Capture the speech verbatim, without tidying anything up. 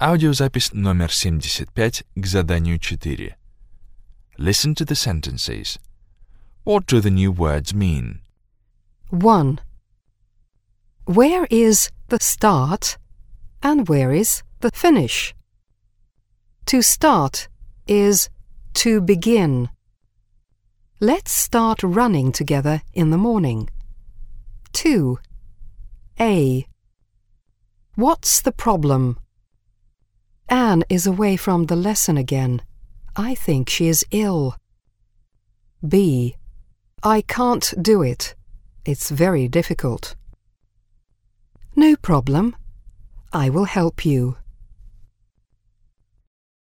Аудиозапись номер семьдесят пять к заданию четыре. Listen to the sentences. What do the new words mean? one. Where is the start and where is the finish? To start is to begin. Let's start running together in the morning. two. A. What's the problem? Anne is away from the lesson again. I think she is ill. B. I can't do it. It's very difficult. No problem. I will help you.